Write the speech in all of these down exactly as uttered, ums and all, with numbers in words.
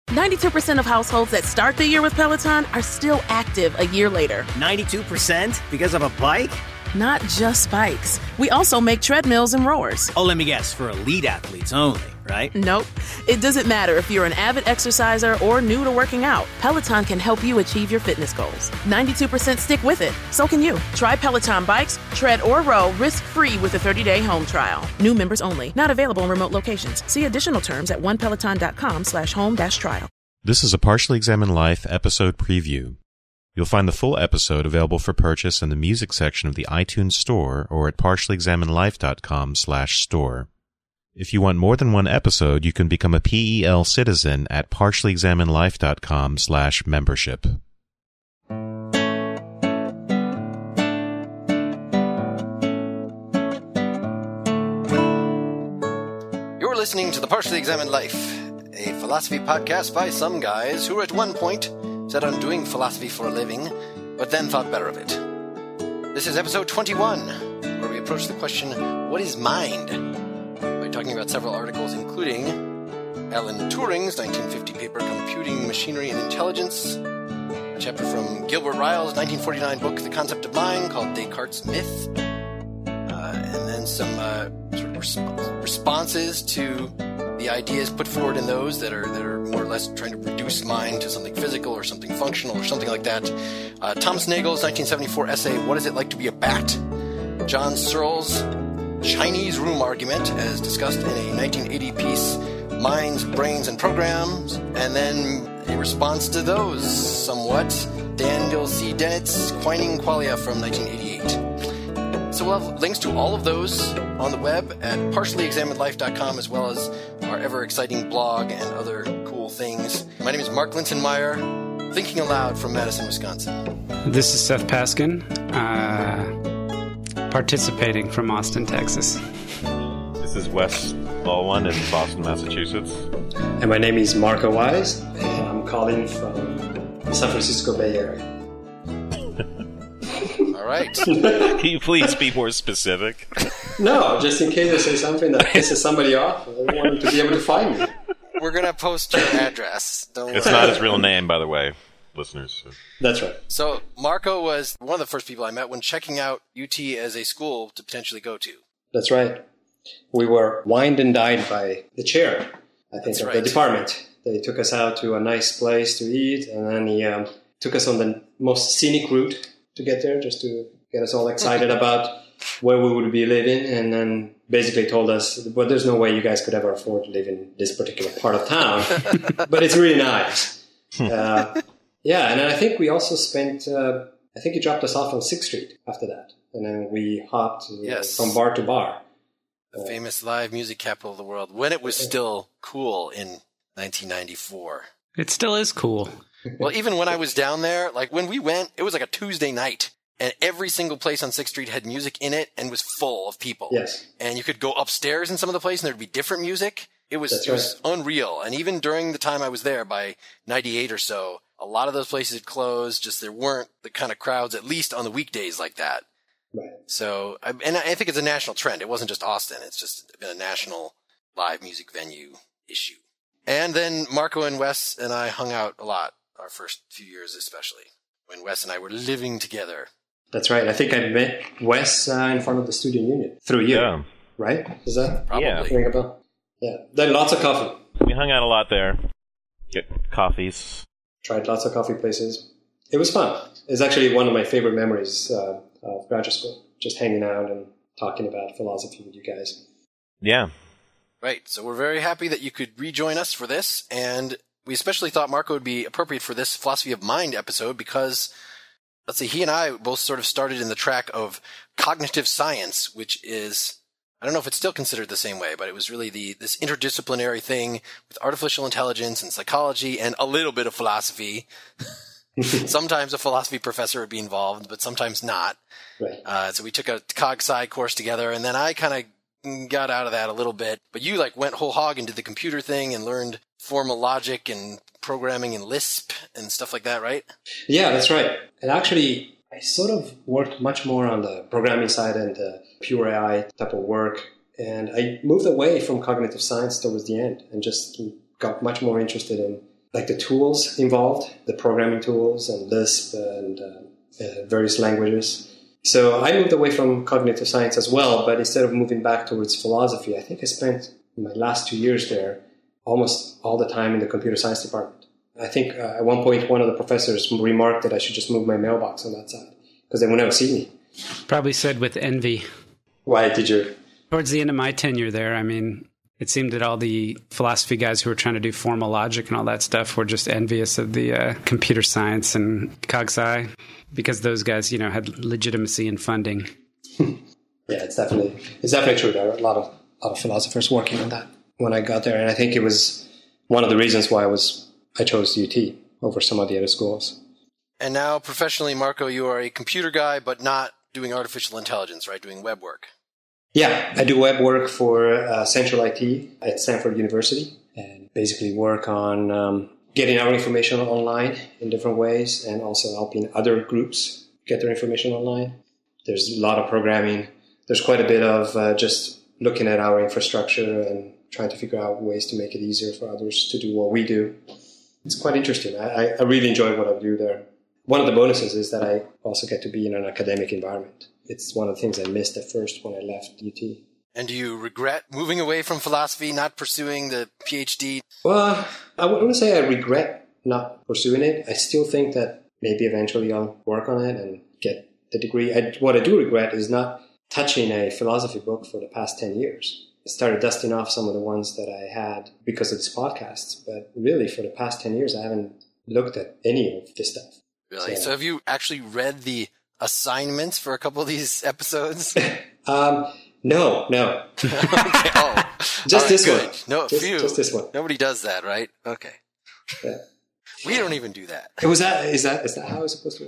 ninety-two percent of households that start the year with Peloton are still active a year later. ninety-two percent? Because of a bike? Not just bikes. We also make treadmills and rowers. Oh, let me guess, for elite athletes only, right? Nope. It doesn't matter if you're an avid exerciser or new to working out. Peloton can help you achieve your fitness goals. ninety-two percent stick with it. So can you. Try Peloton bikes, tread, or row risk-free with a thirty-day home trial. New members only. Not available in remote locations. See additional terms at onepeloton.com slash home dash trial. This is a Partially Examined Life episode preview. You'll find the full episode available for purchase in the music section of the iTunes Store or at partiallyexaminedlife.com slash store. If you want more than one episode, you can become a P E L citizen at partiallyexaminedlife.com slash membership. You're listening to The Partially Examined Life, a philosophy podcast by some guys who at one point set on doing philosophy for a living, but then thought better of it. This is episode twenty-one, where we approach the question, what is mind? By talking about several articles, including Alan Turing's nineteen fifty paper, Computing, Machinery, and Intelligence, a chapter from Gilbert Ryle's nineteen forty-nine book, The Concept of Mind, called Descartes' Myth, uh, and then some uh, sort of resp- responses to the ideas put forward in those that are that are more or less trying to reduce mind to something physical or something functional or something like that. Uh, Thomas Nagel's nineteen seventy-four essay, What Is It Like to Be a Bat? John Searle's Chinese Room Argument, as discussed in a nineteen eighty piece, Minds, Brains, and Programs, and then a response to those somewhat, Daniel C. Dennett's Quining Qualia from nineteen eighty-eight. So we'll have links to all of those on the web at partially examined life dot com, as well as our ever-exciting blog and other cool things. My name is Mark Linton-Meyer, thinking aloud from Madison, Wisconsin. This is Seth Paskin, uh, participating from Austin, Texas. This is Wes Baldwin in Boston, Massachusetts. And my name is Marco Wise, and I'm calling from the San Francisco Bay Area. All right. Can you please be more specific? No, just in case I say something that pisses somebody off, I want them to be able to find me. We're going to post your address. Don't It's worry. not his real name, by the way, listeners. That's right. So Marco was one of the first people I met when checking out U T as a school to potentially go to. That's right. We were wined and dined by the chair, I think, That's of right. the department. They took us out to a nice place to eat, and then he um, took us on the most scenic route to get there, just to get us all excited about where we would be living, and then basically told us, well, there's no way you guys could ever afford to live in this particular part of town, but it's really nice. Uh, yeah, and then I think we also spent, uh, I think he dropped us off on sixth street after that, and then we hopped uh, Yes. from bar to bar. The famous live music capital of the world, when it was still cool in nineteen ninety-four. It still is cool. Well, even when I was down there, like when we went, it was like a Tuesday night, and every single place on sixth street had music in it and was full of people. Yes. And you could go upstairs in some of the places and there'd be different music. It was, That's it was right. unreal. And even during the time I was there, by ninety-eight or so, a lot of those places had closed. Just there weren't the kind of crowds, at least on the weekdays, like that. Right. So, I- and I think it's a national trend. It wasn't just Austin. It's just been a national live music venue issue. And then Marco and Wes and I hung out a lot, our first few years especially, when Wes and I were living together. That's right. I think I met Wes uh, in front of the student union through you, Yeah. right? Is that Probably. Yeah. ring a bell? Yeah. Then lots of coffee. We hung out a lot there. Get coffees. Tried lots of coffee places. It was fun. It's actually one of my favorite memories uh, of graduate school, just hanging out and talking about philosophy with you guys. Yeah. Right. So we're very happy that you could rejoin us for this. And we especially thought Marco would be appropriate for this Philosophy of Mind episode because, let's see, he and I both sort of started in the track of cognitive science, which is, I don't know if it's still considered the same way, but it was really the this interdisciplinary thing with artificial intelligence and psychology and a little bit of philosophy. Sometimes a philosophy professor would be involved, but sometimes not. Right. Uh, so we took a cog sci course together, and then I kind of got out of that a little bit. But you like went whole hog into the computer thing and learned formal logic and programming in Lisp and stuff like that, right? Yeah, that's right. And actually, I sort of worked much more on the programming side and the pure A I type of work. And I moved away from cognitive science towards the end and just got much more interested in like the tools involved, the programming tools and Lisp and uh, uh, various languages. So I moved away from cognitive science as well, but instead of moving back towards philosophy, I think I spent my last two years there almost all the time in the computer science department. I think uh, at one point one of the professors remarked that I should just move my mailbox on that side because they would never see me. Probably said with envy. Why did you? Towards the end of my tenure there, I mean, it seemed that all the philosophy guys who were trying to do formal logic and all that stuff were just envious of the uh, computer science and cog sci because those guys, you know, had legitimacy and funding. Yeah, it's definitely it's definitely true. There are a lot of a lot of philosophers working on that when I got there, and I think it was one of the reasons why I was I chose U T over some of the other schools. And now, professionally, Marco, you are a computer guy, but not doing artificial intelligence, right? Doing web work. Yeah, I do web work for uh, Central I T at Stanford University, and basically work on um, getting our information online in different ways, and also helping other groups get their information online. There's a lot of programming. There's quite a bit of uh, just looking at our infrastructure and trying to figure out ways to make it easier for others to do what we do. It's quite interesting. I, I really enjoy what I do there. One of the bonuses is that I also get to be in an academic environment. It's one of the things I missed at first when I left U T. And do you regret moving away from philosophy, not pursuing the PhD? Well, I wouldn't say I regret not pursuing it. I still think that maybe eventually I'll work on it and get the degree. I, what I do regret is not touching a philosophy book for the past ten years. I started dusting off some of the ones that I had because of this podcast. But really, for the past ten years, I haven't looked at any of this stuff. Really? So, so have you actually read the assignments for a couple of these episodes? um, no, no. Okay. Oh, just right, this good. one. No, just, phew. just this one. Nobody does that, right? Okay. Yeah. We don't even do that. Was that is that is that how it's supposed to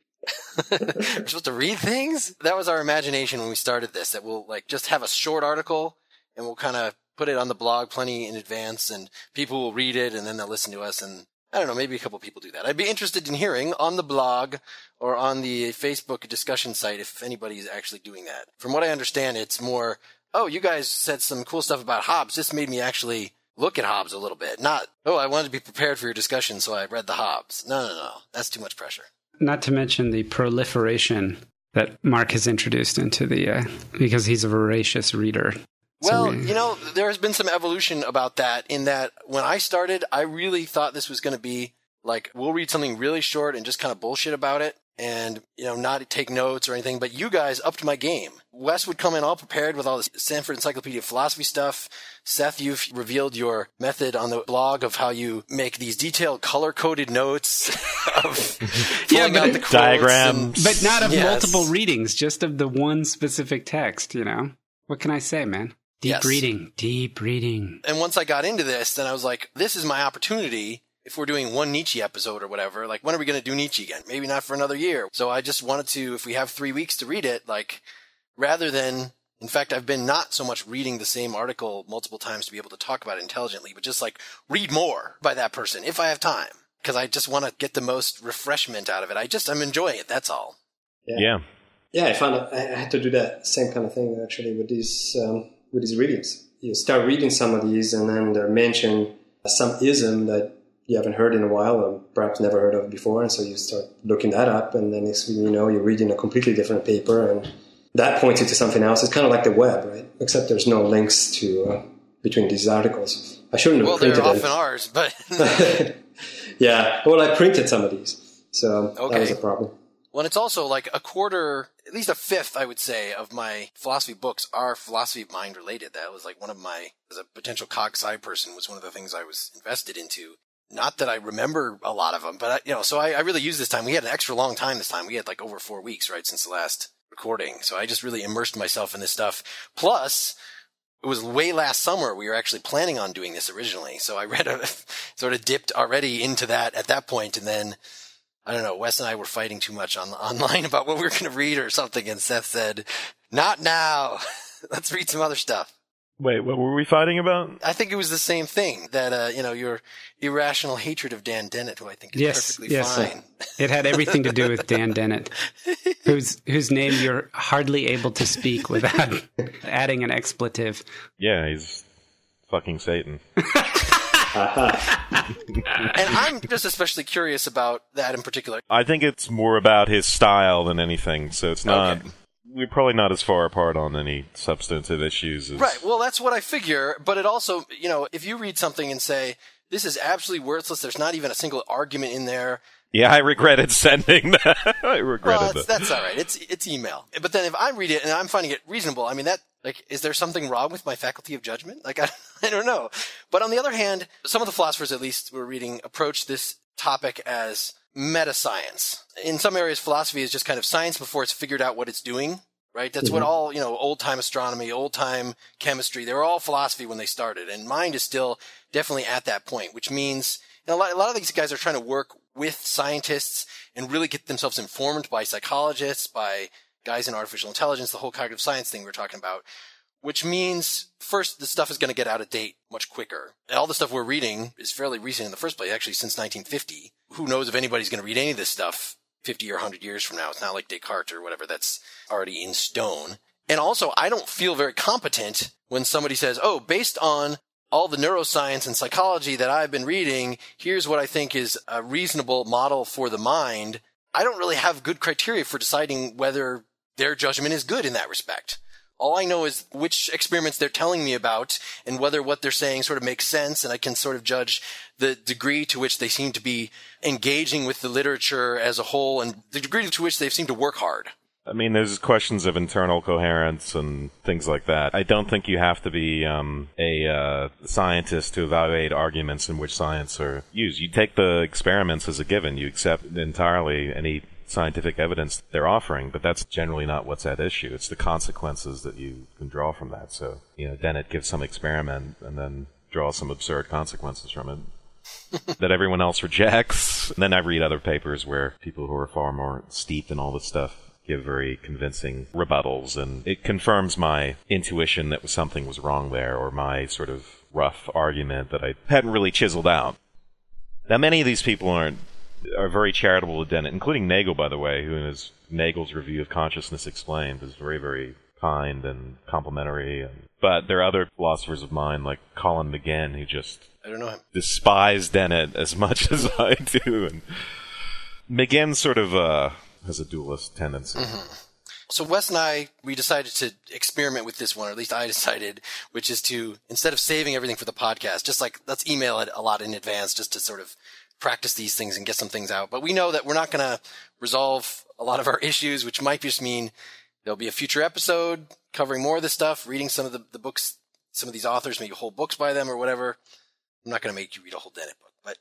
work? We're supposed to read things? That was our imagination when we started this, that we'll like just have a short article and we'll kind of put it on the blog plenty in advance and people will read it and then they'll listen to us, and I don't know, maybe a couple people do that. I'd be interested in hearing on the blog or on the Facebook discussion site if anybody's actually doing that. From what I understand, it's more, oh, you guys said some cool stuff about Hobbes. This made me actually look at Hobbes a little bit. Not, oh, I wanted to be prepared for your discussion, so I read the Hobbes. No, no, no. That's too much pressure. Not to mention the proliferation that Mark has introduced into the, uh, because he's a voracious reader. Well, So we- you know, there has been some evolution about that in that when I started, I really thought this was going to be like, we'll read something really short and just kind of bullshit about it and, you know, not take notes or anything. But you guys upped my game. Wes would come in all prepared with all this Stanford Encyclopedia of Philosophy stuff. Seth, you've revealed your method on the blog of how you make these detailed color-coded notes of Yeah, pulling but- out the quotes Diagrams. and- But not of Yes. multiple readings, just of the one specific text, you know? What can I say, man? Deep Yes. reading, deep reading. And once I got into this, then I was like, this is my opportunity. If we're doing one Nietzsche episode or whatever, like, when are we going to do Nietzsche again? Maybe not for another year. So I just wanted to, if we have three weeks to read it, like, rather than, in fact, I've been not so much reading the same article multiple times to be able to talk about it intelligently, but just like read more by that person if I have time. Because I just want to get the most refreshment out of it. I just, I'm enjoying it. That's all. Yeah. Yeah, I found it, I had to do that same kind of thing actually with these um, with these readings. You start reading some of these, and then they mention some ism that you haven't heard in a while, or perhaps never heard of before, and so you start looking that up, and then next thing you know, you're reading a completely different paper, and that points you to something else. It's kind of like the web, right? Except there's no links to uh, between these articles. I shouldn't have Well, they're printed often them. ours, but Yeah, well, I printed some of these, so that Okay. was a problem. Well, it's also like a quarter, at least a fifth, I would say, of my philosophy books are philosophy of mind related. That was like one of my, as a potential cog sci person, was one of the things I was invested into. Not that I remember a lot of them, but I, you know, so I, I really used this time. We had an extra long time this time. We had like over four weeks, right, since the last recording. So I just really immersed myself in this stuff. Plus, it was way last summer. We were actually planning on doing this originally. So I read a, sort of dipped already into that at that point, and then I don't know, Wes and I were fighting too much on online about what we were going to read or something, and Seth said, not now. Let's read some other stuff. Wait, what were we fighting about? I think it was the same thing, that, uh, you know, your irrational hatred of Dan Dennett, who I think is Yes, perfectly yes. fine. It had everything to do with Dan Dennett, whose whose name you're hardly able to speak without adding an expletive. Yeah, he's fucking Satan. And I'm just especially curious about that in particular. I think it's more about his style than anything, so it's not... Okay. We're probably not as far apart on any substantive issues as... Right, well, that's what I figure, but it also, you know, if you read something and say, this is absolutely worthless, there's not even a single argument in there... Yeah, I regretted sending that. I regretted well, that's, that. that's all right. It's it's email. But then if I read it and I'm finding it reasonable, I mean, that, like, is there something wrong with my faculty of judgment? Like, I, I don't know. But on the other hand, some of the philosophers, at least, we're reading, approach this topic as meta-science. In some areas, philosophy is just kind of science before it's figured out what it's doing, right? That's mm-hmm. what all, you know, old-time astronomy, old-time chemistry, they were all philosophy when they started. And mind is still definitely at that point, which means... And a lot, a lot of these guys are trying to work with scientists and really get themselves informed by psychologists, by guys in artificial intelligence, the whole cognitive science thing we're talking about, which means first, the stuff is going to get out of date much quicker. And all the stuff we're reading is fairly recent in the first place, actually since nineteen fifty. Who knows if anybody's going to read any of this stuff fifty or one hundred years from now? It's not like Descartes or whatever that's already in stone. And also, I don't feel very competent when somebody says, oh, based on all the neuroscience and psychology that I've been reading, here's what I think is a reasonable model for the mind. I don't really have good criteria for deciding whether their judgment is good in that respect. All I know is which experiments they're telling me about and whether what they're saying sort of makes sense, and I can sort of judge the degree to which they seem to be engaging with the literature as a whole and the degree to which they seem to work hard. I mean, there's questions of internal coherence and things like that. I don't think you have to be um, a uh, scientist to evaluate arguments in which science are used. You take the experiments as a given. You accept entirely any scientific evidence they're offering, but that's generally not what's at issue. It's the consequences that you can draw from that. So, you know, Dennett gives some experiment and then draws some absurd consequences from it that everyone else rejects. And then I read other papers where people who are far more steeped in all this stuff give very convincing rebuttals, and it confirms my intuition that something was wrong there, or my sort of rough argument that I hadn't really chiseled out. Now, many of these people aren't are very charitable to Dennett, including Nagel, by the way, who in his Nagel's Review of Consciousness Explained is very, very kind and complimentary. And, but there are other philosophers of mind, like Colin McGinn, who just I don't know him. despise Dennett as much as I do. And McGinn sort of uh, has a dualist tendency. Mm-hmm. So Wes and I, we decided to experiment with this one, or at least I decided, which is to, instead of saving everything for the podcast, just like, let's email it a lot in advance just to sort of practice these things and get some things out. But we know that we're not going to resolve a lot of our issues, which might just mean there'll be a future episode covering more of this stuff, reading some of the, the books, some of these authors, maybe whole books by them or whatever. I'm not going to make you read a whole Dennett book, but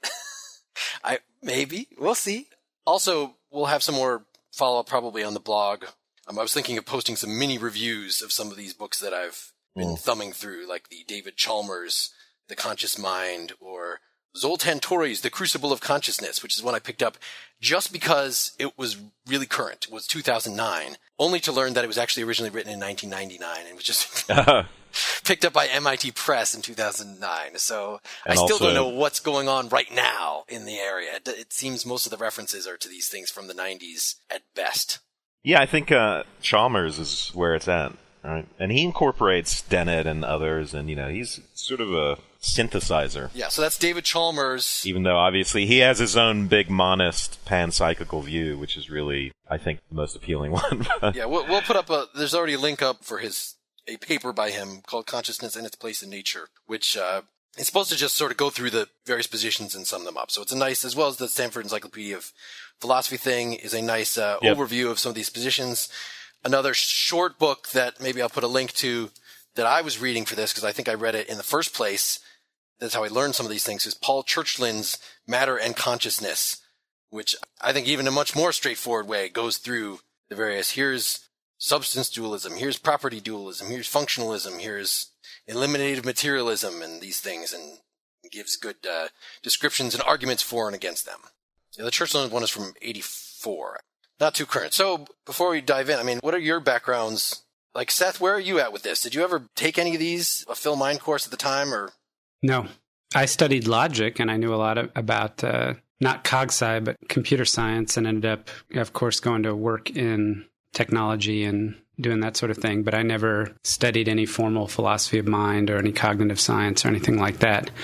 I maybe, we'll see. Also, we'll have some more follow-up probably on the blog. Um, I was thinking of posting some mini reviews of some of these books that I've been mm. thumbing through, like the David Chalmers, The Conscious Mind, or Zoltan Torres, The Crucible of Consciousness, which is one I picked up just because it was really current. It was two thousand nine, only to learn that it was actually originally written in nineteen ninety-nine and was just picked up by M I T Press in two thousand nine. So and I still also, don't know what's going on right now in the area. It, it seems most of the references are to these things from the nineties at best. Yeah, I think uh, Chalmers is where it's at, right? And he incorporates Dennett and others, and, you know, he's sort of a synthesizer. Yeah, so that's David Chalmers. Even though, obviously, he has his own big monist panpsychical view, which is really, I think, the most appealing one. Yeah, we'll, we'll put up a, there's already a link up for his, a paper by him called Consciousness and Its Place in Nature, which uh, is supposed to just sort of go through the various positions and sum them up. So it's a nice, as well as the Stanford Encyclopedia of Philosophy thing, is a nice uh, yep. overview of some of these positions. Another short book that maybe I'll put a link to that I was reading for this, because I think I read it in the first place. That's how I learned some of these things, is Paul Churchland's Matter and Consciousness, which I think even in a much more straightforward way goes through the various, here's substance dualism, here's property dualism, here's functionalism, here's eliminative materialism, and these things, and gives good uh, descriptions and arguments for and against them. Yeah, the Churchland one is from eighty-four. Not too current. So before we dive in, I mean, what are your backgrounds? Like, Seth, where are you at with this? Did you ever take any of these, a Phil Mind course at the time, or? No. I studied logic, and I knew a lot of, about uh, not cog-sci, but computer science, and ended up, of course, going to work in technology and doing that sort of thing. But I never studied any formal philosophy of mind or any cognitive science or anything like that.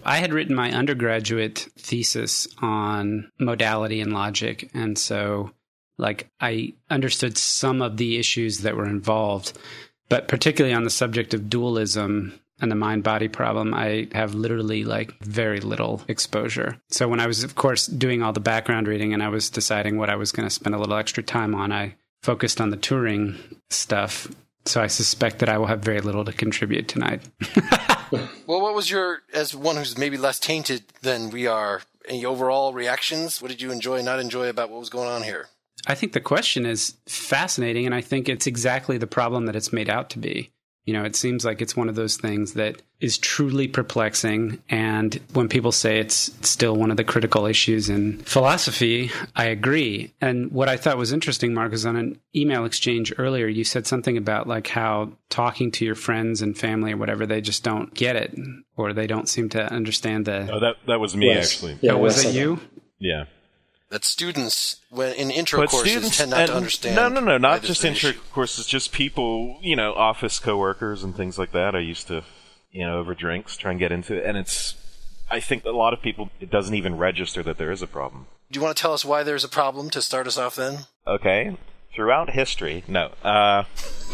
I had written my undergraduate thesis on modality and logic. And so like I understood some of the issues that were involved, but particularly on the subject of dualism and the mind-body problem, I have literally like very little exposure. So when I was, of course, doing all the background reading and I was deciding what I was going to spend a little extra time on, I focused on the Turing stuff. So I suspect that I will have very little to contribute tonight. Well, what was your, as one who's maybe less tainted than we are, any overall reactions? What did you enjoy, not enjoy about what was going on here? I think the question is fascinating, and I think it's exactly the problem that it's made out to be. You know, it seems like it's one of those things that is truly perplexing. And when people say it's still one of the critical issues in philosophy, I agree. And what I thought was interesting, Mark, is on an email exchange earlier, you said something about like how talking to your friends and family or whatever, they just don't get it, or they don't seem to understand the... Oh, that, that was me, Yes. actually. Yeah, oh, was Wes it said you? Yeah. That students, when in intro But courses, students tend not and- to understand. No, no, no, not why just this is an intro issue. courses, just people, you know, office coworkers and things like that. I used to, you know, over drinks try and get into it, and it's. I think a lot of people, it doesn't even register that there is a problem. Do you want to tell us why there's a problem to start us off then? Okay, throughout history, no. Uh,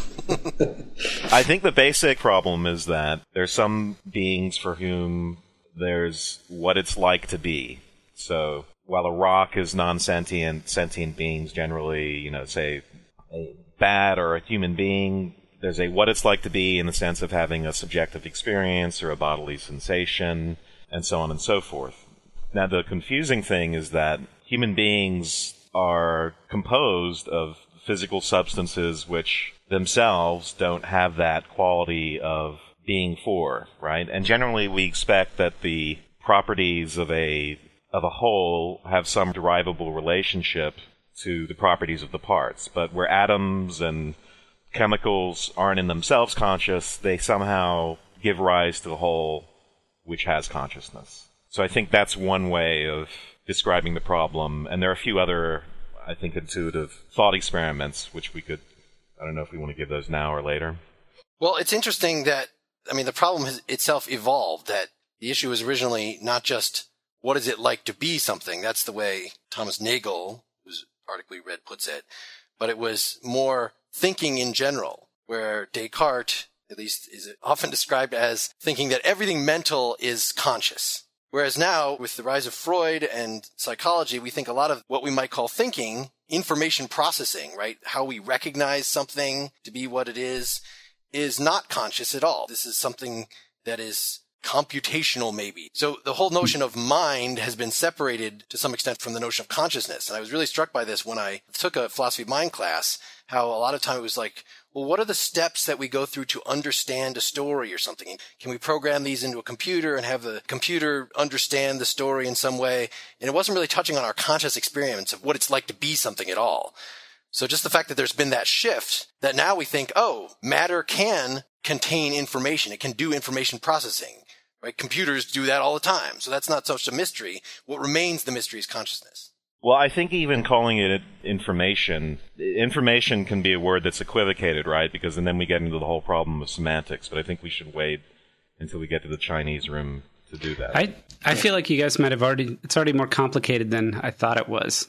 I think the basic problem is that there's some beings for whom there's what it's like to be. So while a rock is non-sentient, sentient beings generally, you know, say a bat or a human being, there's a what it's like to be in the sense of having a subjective experience or a bodily sensation, and so on and so forth. Now, the confusing thing is that human beings are composed of physical substances which themselves don't have that quality of being for, right? And generally we expect that the properties of a of a whole have some derivable relationship to the properties of the parts. But where atoms and chemicals aren't in themselves conscious, they somehow give rise to the whole which has consciousness. So I think that's one way of describing the problem. And there are a few other, I think, intuitive thought experiments, which we could, I don't know if we want to give those now or later. Well, it's interesting that, I mean, the problem has itself evolved, that the issue was originally not just what is it like to be something. That's the way Thomas Nagel, whose article we read, puts it. But it was more thinking in general, where Descartes, at least, is often described as thinking that everything mental is conscious. Whereas now, with the rise of Freud and psychology, we think a lot of what we might call thinking, information processing, right? How we recognize something to be what it is, is not conscious at all. This is something that is computational, maybe. So the whole notion of mind has been separated to some extent from the notion of consciousness. And I was really struck by this when I took a philosophy of mind class, how a lot of time it was like, well, what are the steps that we go through to understand a story or something? Can we program these into a computer and have the computer understand the story in some way? And it wasn't really touching on our conscious experience of what it's like to be something at all. So just the fact that there's been that shift, that now we think, oh, matter can contain information. It can do information processing, right? Computers do that all the time. So that's not such a mystery. What remains the mystery is consciousness. Well, I think even calling it information, information can be a word that's equivocated, right? Because and then we get into the whole problem of semantics. But I think we should wait until we get to the Chinese room to do that. I I feel like you guys might have already, it's already more complicated than I thought it was.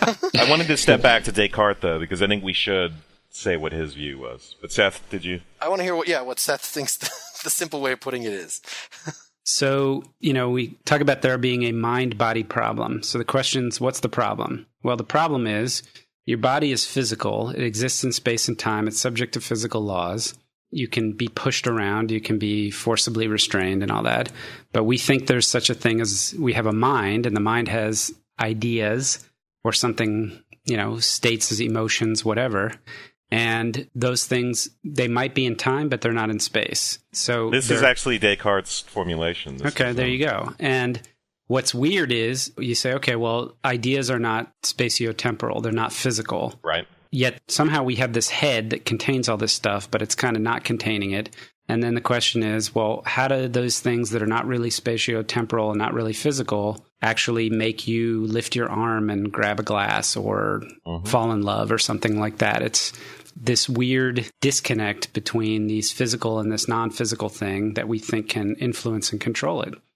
I wanted to step back to Descartes, though, because I think we should say what his view was. But Seth, did you? I want to hear what, yeah, what Seth thinks the, the simple way of putting it is. So, you know, we talk about there being a mind-body problem. So the question is, what's the problem? Well, the problem is your body is physical. It exists in space and time. It's subject to physical laws. You can be pushed around. You can be forcibly restrained and all that. But we think there's such a thing as we have a mind, and the mind has ideas or something, you know, states as emotions, whatever. And those things, they might be in time, but they're not in space. So This is actually Descartes' formulation. This okay, is, there um, you go. And what's weird is you say, okay, well, ideas are not spatiotemporal. They're not physical. Right. Yet somehow we have this head that contains all this stuff, but it's kind of not containing it. And then the question is, well, how do those things that are not really spatiotemporal and not really physical actually make you lift your arm and grab a glass or mm-hmm. fall in love or something like that? It's this weird disconnect between these physical and this non-physical thing that we think can influence and control it.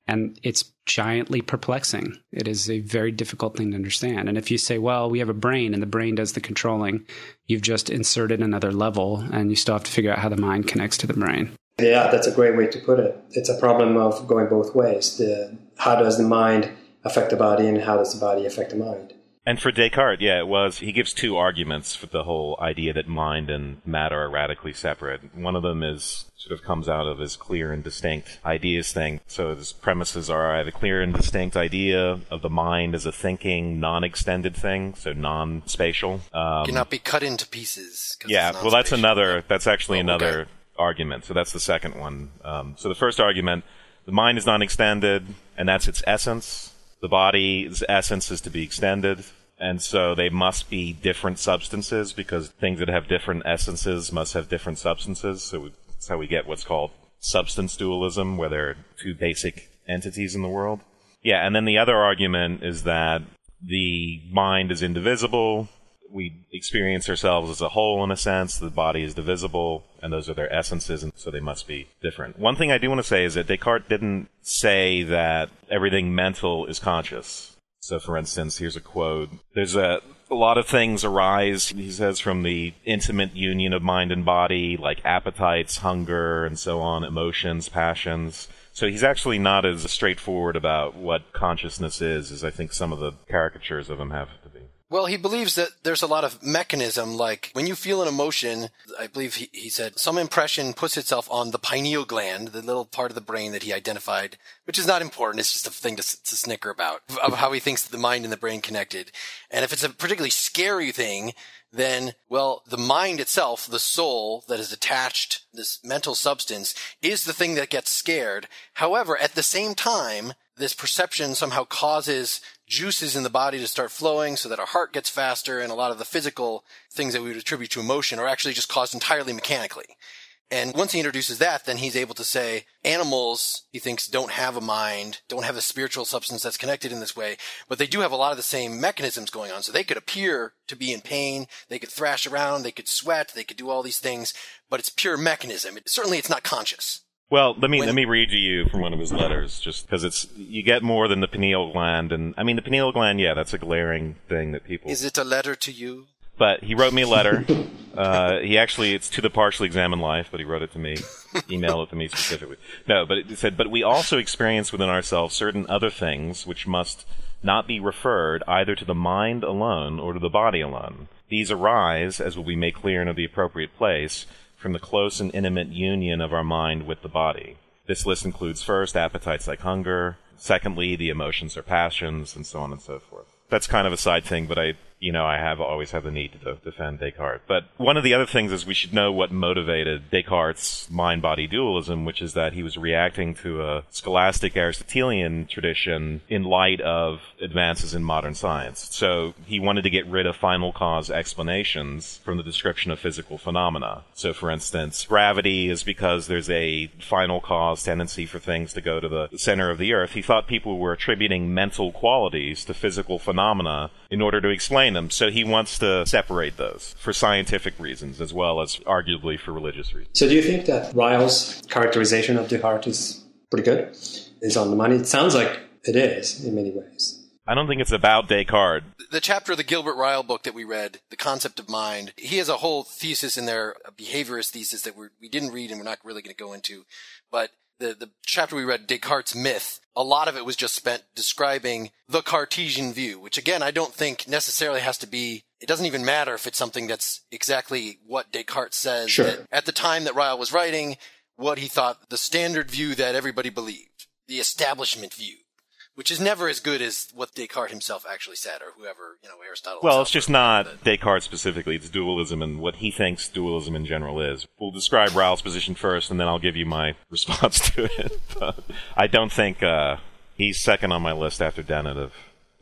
And it's giantly perplexing. It is a very difficult thing to understand. And if you say, well, we have a brain and the brain does the controlling, you've just inserted another level and you still have to figure out how the mind connects to the brain. Yeah, that's a great way to put it. It's a problem of going both ways. The, how does the mind affect the body and how does the body affect the mind? And for Descartes, yeah, it was, he gives two arguments for the whole idea that mind and matter are radically separate. One of them is, sort of comes out of his clear and distinct ideas thing. So his premises are, I have a clear and distinct idea of the mind as a thinking, non-extended thing, so non-spatial. Um, cannot be cut into pieces. Yeah, well, that's another, that's actually oh, another okay. argument. So that's the second one. Um, so the first argument, the mind is non-extended, and that's its essence. The body's essence is to be extended. And so they must be different substances because things that have different essences must have different substances. So that's how we get what's called substance dualism, where there are two basic entities in the world. Yeah, and then the other argument is that the mind is indivisible. We experience ourselves as a whole in a sense. The body is divisible, and those are their essences, and so they must be different. One thing I do want to say is that Descartes didn't say that everything mental is conscious. So, for instance, here's a quote. There's a, a lot of things arise, he says, from the intimate union of mind and body, like appetites, hunger, and so on, emotions, passions. So he's actually not as straightforward about what consciousness is as I think some of the caricatures of him have to be. Well, he believes that there's a lot of mechanism, like when you feel an emotion, I believe he, he said, some impression puts itself on the pineal gland, the little part of the brain that he identified, which is not important. It's just a thing to, to snicker about, of how he thinks the mind and the brain connected. And if it's a particularly scary thing, then, well, the mind itself, the soul that is attached, this mental substance, is the thing that gets scared. However, at the same time, this perception somehow causes juices in the body to start flowing so that our heart gets faster, and a lot of the physical things that we would attribute to emotion are actually just caused entirely mechanically. And once he introduces that, then he's able to say animals, he thinks, don't have a mind, don't have a spiritual substance that's connected in this way, but they do have a lot of the same mechanisms going on. So they could appear to be in pain, they could thrash around, they could sweat, they could do all these things, but it's pure mechanism. It, certainly it's not conscious. Well, let me When- let me read to you from one of his letters, just because it's you get more than the pineal gland, and I mean the pineal gland, yeah, that's a glaring thing that people. Is it a letter to you? But he wrote me a letter. uh, he actually, it's to the Partially Examined Life, but he wrote it to me, emailed it to me specifically. No, but it said, but we also experience within ourselves certain other things which must not be referred either to the mind alone or to the body alone. These arise, as will be made clear in the appropriate place, from the close and intimate union of our mind with the body. This list includes first, appetites like hunger, secondly, the emotions or passions, and so on and so forth. That's kind of a side thing, but I, you know, I have always had the need to defend Descartes. But one of the other things is we should know what motivated Descartes' mind-body dualism, which is that he was reacting to a scholastic Aristotelian tradition in light of advances in modern science. So he wanted to get rid of final cause explanations from the description of physical phenomena. So, for instance, gravity is because there's a final cause tendency for things to go to the center of the earth. He thought people were attributing mental qualities to physical phenomena in order to explain them. So he wants to separate those for scientific reasons as well as arguably for religious reasons. So do you think that Ryle's characterization of Descartes is pretty good? Is on the money? It sounds like it is in many ways. I don't think it's about Descartes. The chapter of the Gilbert Ryle book that we read, The Concept of Mind, he has a whole thesis in there, a behaviorist thesis that we're, we didn't read and we're not really going to go into. But the, the chapter we read, Descartes' Myth, a lot of it was just spent describing the Cartesian view, which again, I don't think necessarily has to be, it doesn't even matter if it's something that's exactly what Descartes says. Sure. That at the time that Ryle was writing, what he thought the standard view that everybody believed, the establishment view, which is never as good as what Descartes himself actually said, or whoever, you know, Aristotle. Well, himself it's just or not the- Descartes specifically. It's dualism and what he thinks dualism in general is. We'll describe Ryle's position first, and then I'll give you my response to it. But I don't think uh, he's second on my list after Dennett of,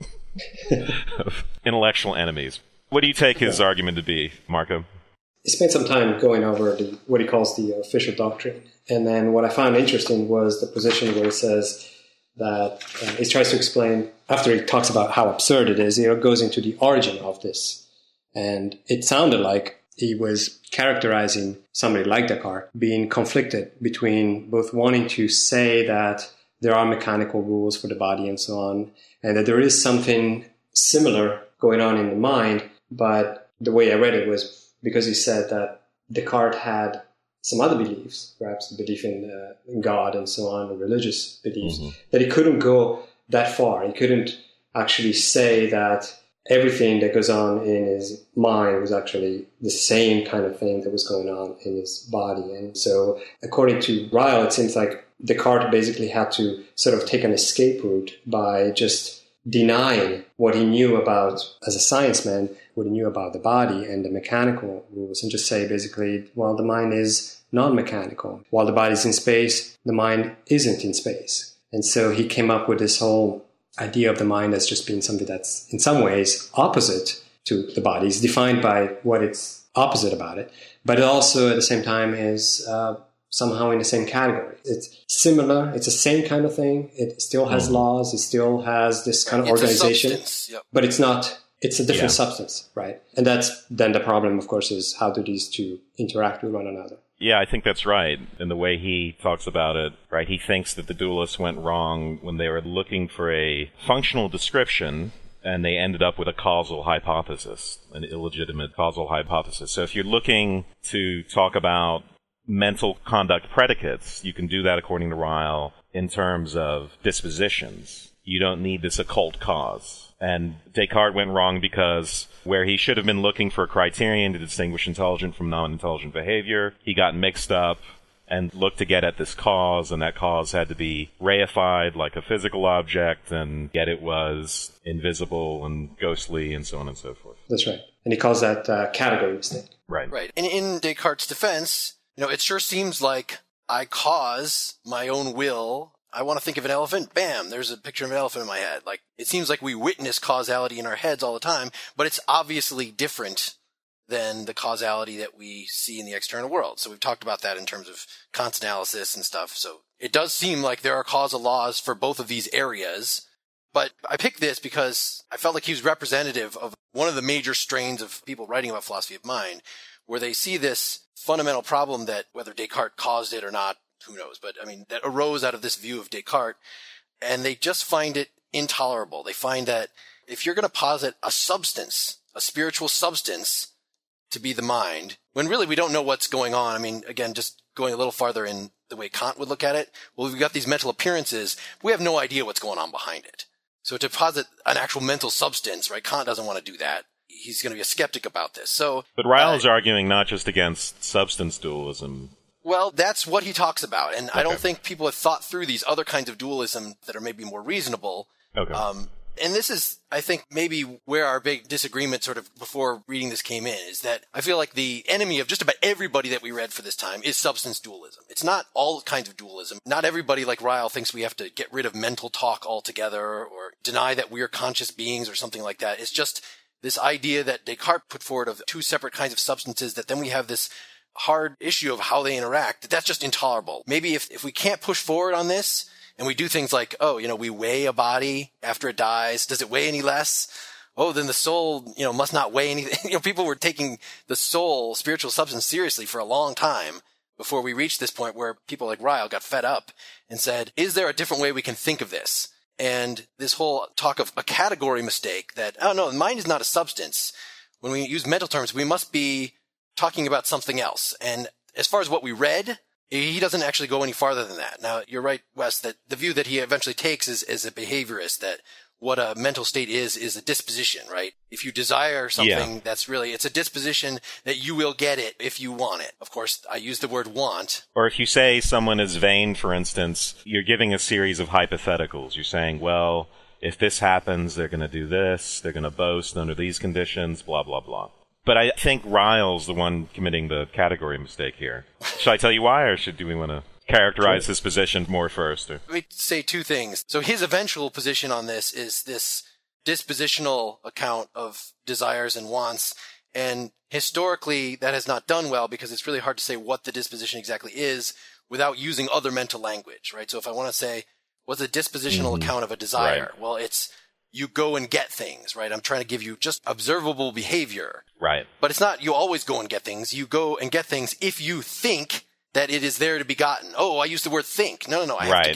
of intellectual enemies. What do you take his argument to be, Marco? He spent some time going over the, what he calls the official doctrine. And then what I found interesting was the position where he says that uh, he tries to explain, after he talks about how absurd it is, he goes into the origin of this. And it sounded like he was characterizing somebody like Descartes being conflicted between both wanting to say that there are mechanical rules for the body and so on, and that there is something similar going on in the mind. But the way I read it was because he said that Descartes had some other beliefs, perhaps the belief in, uh, in God and so on, the religious beliefs, mm-hmm. that he couldn't go that far. He couldn't actually say that everything that goes on in his mind was actually the same kind of thing that was going on in his body. And so, according to Ryle, it seems like Descartes basically had to sort of take an escape route by just denying what he knew about, as a science man, what he knew about the body and the mechanical rules, and just say basically, well, the mind is non-mechanical. While the body's in space, the mind isn't in space. And so he came up with this whole idea of the mind as just being something that's in some ways opposite to the body. It's defined by what it's opposite about it, but it also at the same time is uh, somehow in the same category. It's similar. It's the same kind of thing. It still has mm-hmm. laws. It still has this kind of it's organization, yep. but it's not, it's a different yeah. substance, right? And that's then the problem, of course, is how do these two interact with one another? Yeah, I think that's right. And the way he talks about it, right, he thinks that the duelists went wrong when they were looking for a functional description and they ended up with a causal hypothesis, an illegitimate causal hypothesis. So if you're looking to talk about mental conduct predicates, you can do that according to Ryle in terms of dispositions. You don't need this occult cause. And Descartes went wrong because where he should have been looking for a criterion to distinguish intelligent from non-intelligent behavior, he got mixed up and looked to get at this cause, and that cause had to be reified like a physical object, and yet it was invisible and ghostly and so on and so forth. That's right. And he calls that uh, category mistake. Right. Right. And in Descartes' defense, you know, it sure seems like I cause my own will. I want to think of an elephant. Bam, there's a picture of an elephant in my head. Like, it seems like we witness causality in our heads all the time, but it's obviously different than the causality that we see in the external world. So we've talked about that in terms of Kant's analysis and stuff. So it does seem like there are causal laws for both of these areas. But I picked this because I felt like he was representative of one of the major strains of people writing about philosophy of mind, where they see this fundamental problem that whether Descartes caused it or not, who knows, but I mean, that arose out of this view of Descartes, and they just find it intolerable. They find that if you're going to posit a substance, a spiritual substance, to be the mind, when really we don't know what's going on. I mean, again, just going a little farther in the way Kant would look at it, well, we've got these mental appearances, we have no idea what's going on behind it. So to posit an actual mental substance, right, Kant doesn't want to do that. He's going to be a skeptic about this. So, But Ryle's uh, arguing not just against substance dualism. Well, that's what he talks about, and Okay. I don't think people have thought through these other kinds of dualism that are maybe more reasonable. Okay. Um, and this is, I think, maybe where our big disagreement sort of before reading this came in, is that I feel like the enemy of just about everybody that we read for this time is substance dualism. It's not all kinds of dualism. Not everybody like Ryle thinks we have to get rid of mental talk altogether or deny that we're conscious beings or something like that. It's just this idea that Descartes put forward of two separate kinds of substances, that then we have this hard issue of how they interact, that that's just intolerable. Maybe if, if we can't push forward on this, and we do things like, oh, you know, we weigh a body after it dies. Does it weigh any less? Oh, then the soul, you know, must not weigh anything. You know, people were taking the soul, spiritual substance, seriously for a long time before we reached this point where people like Ryle got fed up and said, is there a different way we can think of this? And this whole talk of a category mistake that, oh no, the mind is not a substance. When we use mental terms, we must be talking about something else. And as far as what we read, he doesn't actually go any farther than that. Now, you're right, Wes, that the view that he eventually takes is, is a behaviorist, that what a mental state is, is a disposition, right? If you desire something, Yeah. that's really, it's a disposition that you will get it if you want it. Of course, I use the word want. Or if you say someone is vain, for instance, you're giving a series of hypotheticals. You're saying, well, if this happens, they're going to do this, they're going to boast under these conditions, blah, blah, blah. But I think Ryle's the one committing the category mistake here. Should I tell you why, or should do we want to characterize Sure. his position more first? Or? Let me say two things. So his eventual position on this is this dispositional account of desires and wants. And historically, that has not done well because it's really hard to say what the disposition exactly is without using other mental language, right? So if I want to say, what's a dispositional Mm-hmm. account of a desire? Right. Well, it's you go and get things, right? I'm trying to give you just observable behavior. Right. But it's not you always go and get things. You go and get things if you think that it is there to be gotten. Oh, I used the word think. No, no, no. I have Right. to get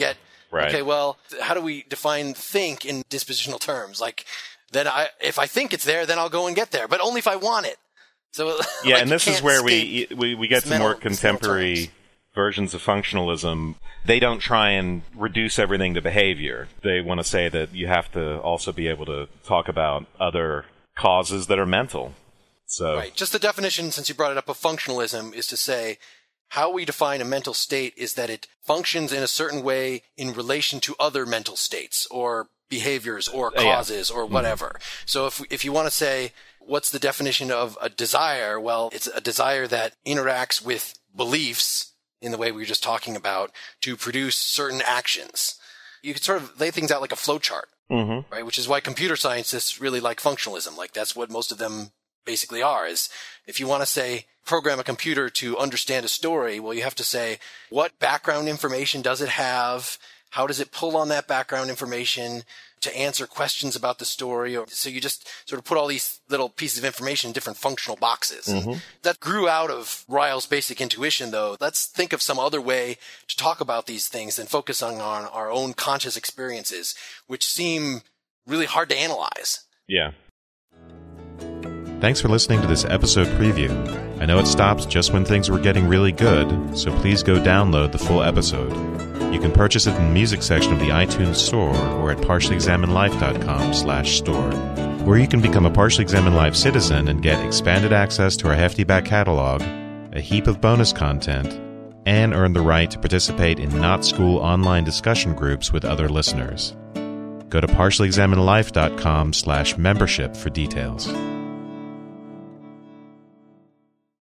Right. Okay, well, how do we define think in dispositional terms? Like, then I, if I think it's there, then I'll go and get there, but only if I want it. So yeah, like, and this is where we, we we get to more contemporary versions of functionalism. They don't try and reduce everything to behavior. They want to say that you have to also be able to talk about other causes that are mental. So, right. Just the definition, since you brought it up, of functionalism is to say how we define a mental state is that it functions in a certain way in relation to other mental states or behaviors or causes yeah. or whatever. Mm-hmm. So if if you want to say, what's the definition of a desire? Well, it's a desire that interacts with beliefs in the way we were just talking about to produce certain actions. You could sort of lay things out like a flow chart, mm-hmm. right? Which is why computer scientists really like functionalism. Like that's what most of them basically are, is if you want to say program a computer to understand a story, well, you have to say, what background information does it have? How does it pull on that background information to answer questions about the story? Or, so you just sort of put all these little pieces of information in different functional boxes. Mm-hmm. That grew out of Ryle's basic intuition, though. Let's think of some other way to talk about these things and focus on, on our own conscious experiences, which seem really hard to analyze. Yeah. Thanks for listening to this episode preview. I know it stops just when things were getting really good, so please go download the full episode. You can purchase it in the music section of the iTunes Store or at partially examined life dot com slash store, where you can become a Partially Examined Life citizen and get expanded access to our hefty back catalog, a heap of bonus content, and earn the right to participate in not-school online discussion groups with other listeners. Go to partially examined life dot com slash membership for details.